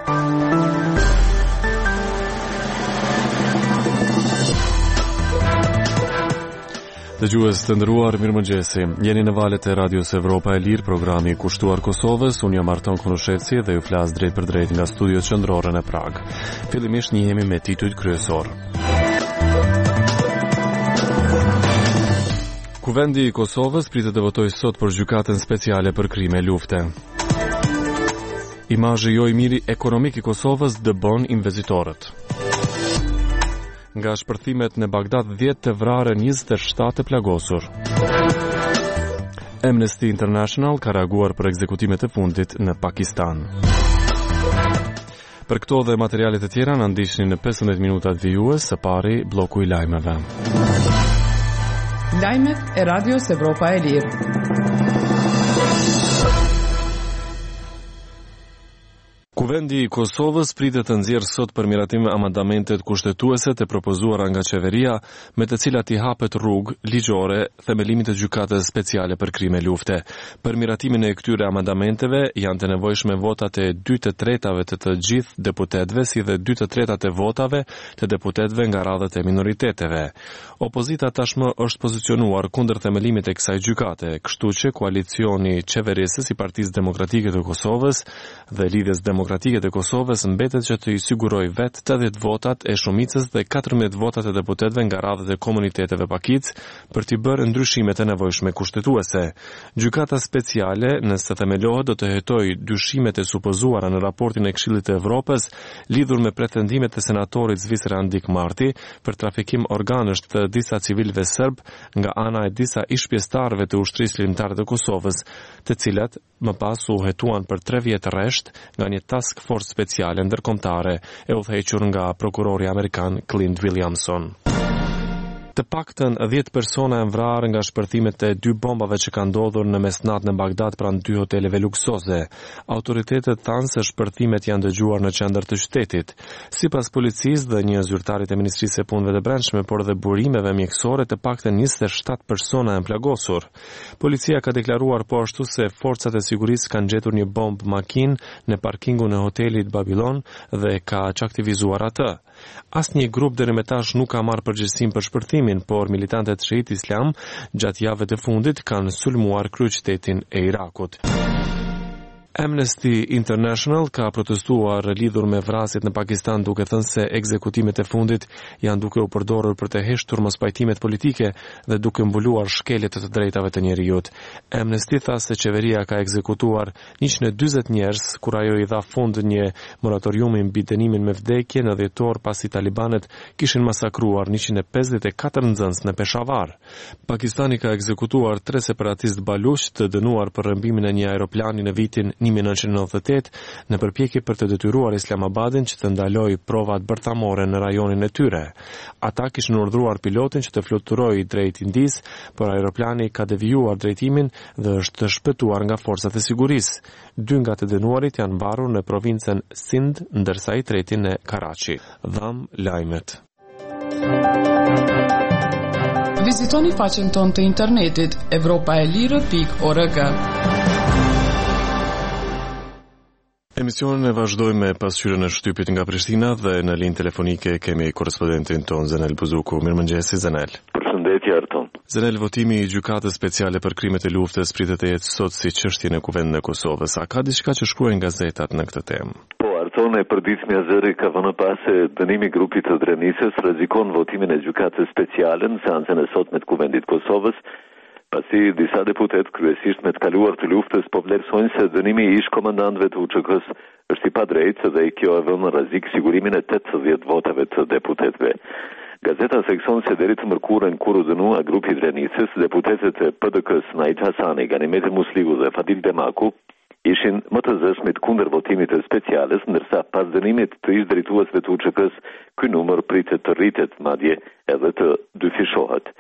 Dëgjues të nderuar, mirëmëngjesi. Jeni në valët e Radios Evropa e Lirë, programi i kushtuar Kosovës. Unë jam Arton Konushetsi dhe ju flas drejt për drejt nga studiot qendrore në Prag. Fillimisht njihemi me titujt kryesor. Kuvendi i Kosovës pritet të votojë sot për gjykatën speciale për krime lufte. Imazhi jo i miri ekonomik i Kosovës dëbon investitorët. Nga shpërthimet në Bagdad 10 të vrarë, 27 të plagosur. Amnesty International ka reaguar për ekzekutimet e fundit në Pakistan. Për këto dhe materialet e tjera na ndiqni në 15 minutat vijues, së pari bloku i lajmeve. Lajmet e Radios Evropa e Lirë. Kuvendi i Kosovës pritet të nxjerrë sot për miratim amandamentet kushtetuese të propozuara nga qeveria, me të cilat i hapet rrugë ligjore themelimit të gjykatës speciale për krime lufte. Për miratimin e këtyre amendamenteve janë të nevojshme votat e 2/3 të gjithë deputetëve, si dhe 2/3 të votave të deputetëve nga radhët e minoriteteve. Opozita tashmë është pozicionuar kundër themelimit e kësaj gjykate, kështu që koalicioni qeverisës i Partisë Demokratike të Kosovës dhe Lidhjes Demokratike të Kosovës mbetet që të i siguroj vetë 80 votat e shumicës dhe 14 votat e deputetëve nga radhët e komuniteteve pakic për t'i bërë ndryshimet e nevojshme kushtetuese. Gjykata speciale, nëse themelohet, do të hetojë dyshimet e supozuara në raportin e Këshillit të Evropës lidhur me pretendimet e senatorit zvisër Andik Marti për trafikim organësh të disa civilëve serb nga ana e disa ish-pjesëtarëve të ushtrisë ligjtare të Kosovës, të cilat më pas u hetuan për 3 vjet rresht nga një task force speciale ndërkombëtare e udhëhequr nga prokurori amerikan Clint Williamson. Të paktën 10 persona janë vrarë nga shpërthimet e 2 bombave që kanë ndodhur në mesnatë në Bagdad pranë 2 hoteleve luksoze. Autoritetet thanë se shpërthimet janë dëgjuar në qendër të qytetit. Sipas policisë dhe një zyrtarit e Ministrisë së Punëve të Brendshme, por dhe burimeve mjekësore, të paktën 27 persona janë plagosur. Policia ka deklaruar po ashtu se forcat e sigurisë kanë gjetur një bombë makinë në parkingun e hotelit Babylon dhe ka çaktivizuar atë. Asnjë grup deri më tash nuk ka marrë përgjegjësinë për shpërthimin, por militantët Shiit Islam gjatë javëve të fundit kanë sulmuar kryeqytetin e Irakut. Amnesty International ka protestuar lidhur me vrasjet në Pakistan, duke thënë se ekzekutimet e fundit janë duke u përdorur për të heshtur mospajtimet politike dhe duke mbuluar shkeljet të drejtave të njerëzit. Amnesty tha se qeveria ka ekzekutuar 140 njerëz kur ajo i dha fund një moratoriumi mbi dënimin me vdekje në dhjetor pasi talibanët kishin masakruar 154 nxënës në Peshawar. Pakistani ka ekzekutuar 3 separatistë baluç të dënuar për rrëmbimin e një aeroplani në vitin 1998 në përpjekje për të detyruar Islamabadin që të ndalojë provat bërthamore në rajonin e tyre. Ata kishin urdhëruar pilotin që të fluturojë drejt Indis, por aeroplani ka devijuar drejtimin dhe është shpëtuar nga forcat e sigurisë. 2 nga të dënuarit janë mbarur në provincën Sindh, ndërsa i treti në Karachi. Dham lajmet. Vizitoni faqen tonë të internetit evropaelire.org. Emisionin e vazhdojmë me pasqyrën e shtypit nga Prishtina dhe në linjë telefonike kemi korespondentin ton Zenel Buzuku. Mirëmëngjesi Zenel. Përshëndetje Arton. Zenel, votimi i gjykatës speciale për krimet e luftës pritet të jetë sot si çështje në Kuvendin e Kosovës. A ka diçka që shkruajnë gazetat në këtë temë? Po, Arton, e përditshmi Azeri ka vënë pas se dënimi i grupit të Drenisës rrezikon votimin e gjykatës speciale në seancën e sotme të Kuvendit të Kosovës, pasi disa deputet, kryesisht me të kaluar të luftës, po vlerësojnë se dënimi i ish komandantëve të UÇK-s është i padrejtë dhe kjo e vënë në rrezik sigurimin e 80 votave të deputetëve. Gazeta sekson se deri të mërkurën kur u dënua grupi i Drenisës, deputetët e PDK-s Najt Hasani, Ganimet Musliu dhe Fadil Demaku ishin më të zëshmit kundër votimit të speciales, ndërsa pas dënimit të ish drejtuesve të UÇK-s, ky numër pritet të rritet, madje edhe të dyfishohet.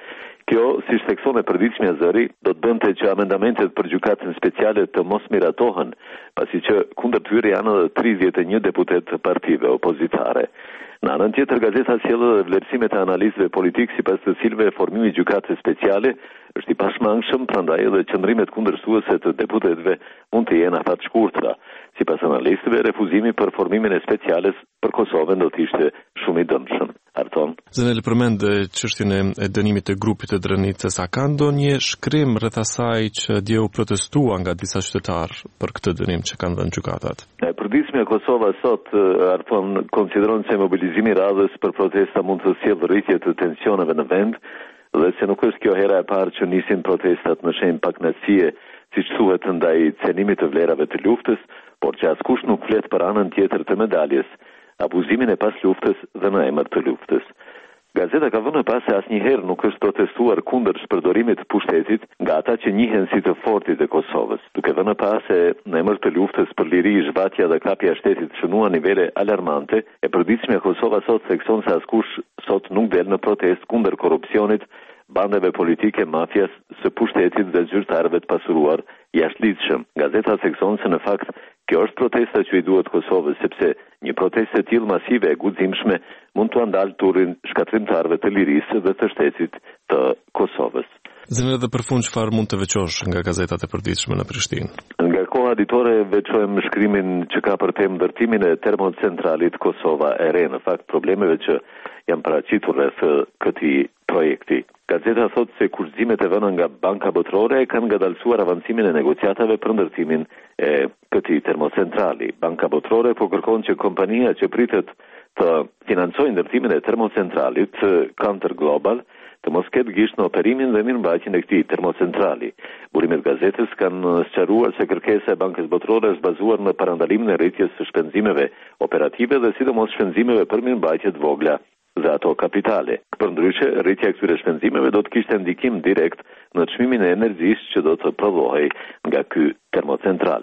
Kjo, si thekson e përditshmja zëri, do të bënte që amendamentet për gjykatën speciale të mos miratohen, pasi që kundër tyre janë edhe 31 deputet të partive opozitare. Në anën tjetër, gazeta sjell edhe vlerësimet e analistëve politik sipas të cilëve formimi i gjykatës speciale është i pashmangshëm, prandaj edhe qëndrimet kundërshtuese të deputetëve mund të jenë afat shkurtra. Sipas analistëve, refuzimi për formimin e speciales për Kosovën do të ishte shumë i dëmshëm. Arton. Zënel përmend çështjen e dënimit të grupit të Drenicës, a ka ndonjë shkrim rreth asaj që dje u protestua nga disa qytetarë për këtë dënim që kanë dhënë gjykatat? Përditshmja e Kosovës sot, Arton, konsideron se mobilizimi i radhës për protesta mund të sjellë rritje të tensioneve në vend, dhe se nuk është kjo hera e parë që nisin protestat në shenjë pakënaqësie, siç thuhet ndaj cenimit të vlerave të luftës, por që askush nuk flet për anën tjetër të medaljes, abuzimin e pas luftës dhe në emër të luftës. Gazeta ka vënë pas se asnjëherë nuk është protestuar kundër shpërdorimit të pushtetit nga ata që njihen si të fortit e Kosovës, duke vënë pas se në emër të luftës për liri, zhvatja dhe kapja e shtetit shënuan nivele alarmante, e përditshmja Kosova sot thekson se askush sot nuk del në protest kundër korrupsionit, bandeve politike, mafjas, së pushtetit dhe zyrtarëve të pasuruar jashtëligjshëm. Gazeta thekson se në fakt kjo është protesta që i duhet Kosovës, sepse një protestë e tillë masive e guximshme mund të ndalë turin shkatrimtarëve të lirisë dhe të shtetit të Kosovës. Zënë edhe për fund çfarë mund të veçosh nga gazetat e përditshme në Prishtinë? Nga koha ditore veçojmë shkrimin që ka për temë ndërtimin e termocentralit Kosova e Re, në fakt problemeve që janë paraqitur rreth këtij projekti. Gazeta thotë se kurrëzimet e vëna nga Banka Botërore kanë ngadalësuar avancimin e negociatave për ndërtimin e këtij termocentrali. Banka Botërore po kërkon që kompania që pritet të financojë ndërtimin e termocentralit, Cantor Global, të mos ketë gisht në operimin dhe mirëmbajtjen e këtij termocentrali. Burimet gazetës kanë sqaruar se kërkesa e Bankës Botërore është bazuar në parandalimin e rritjes së shpenzimeve operative dhe sidomos shpenzimeve për mirëmbajtje të vogla dhe ato kapitale. Përndryshe, rritja e këtyre shpenzimeve do të kishte ndikim direkt në çmimin e energjisë që do të prodhohej nga ky termocentral.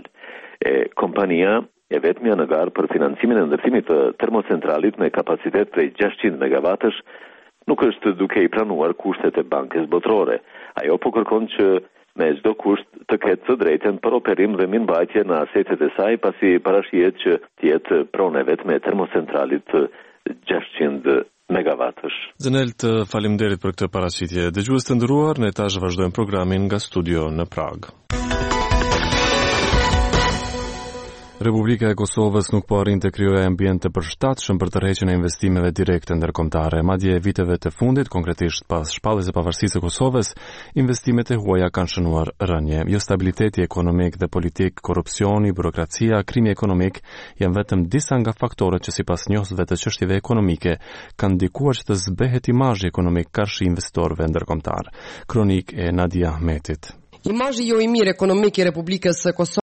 Kompania e vetmja në garë për financimin e ndërtimit të termocentralit me kapacitet prej 600 megawatësh nuk është duke i pranuar kushtet e Bankës Botërore. Ajo po kërkon që me çdo kusht të ketë të drejtën për operim dhe mirëmbajtje në asetet e saj, pasi parashihet që të jetë pronë vetme e termocentralit 600 megawatësh. Zënel, të faleminderit për këtë paraqitje. Dëgjues të nderuar, ne tash vazhdojmë programin nga studio në Prag. Republika e Kosovës nuk po arrin të krijojë ambient të përshtatshëm për tërheqjen e investimeve direkte ndërkombëtare. Madje viteve të fundit, konkretisht pas shpalljes së pavarësisë së Kosovës, investimet e huaja kanë shënuar rënje. Jo stabiliteti ekonomik dhe politik, korrupsioni, burokracia, krimi ekonomik janë vetëm disa nga faktorët që sipas njohësve të çështjeve ekonomike kanë ndikuar që të zbehet imazhi ekonomik karshi investitorëve ndërkombëtar. Kronik e Nadia Ahmetit. Imazhi jo i mirë ekonomik i Republikës së Kosovës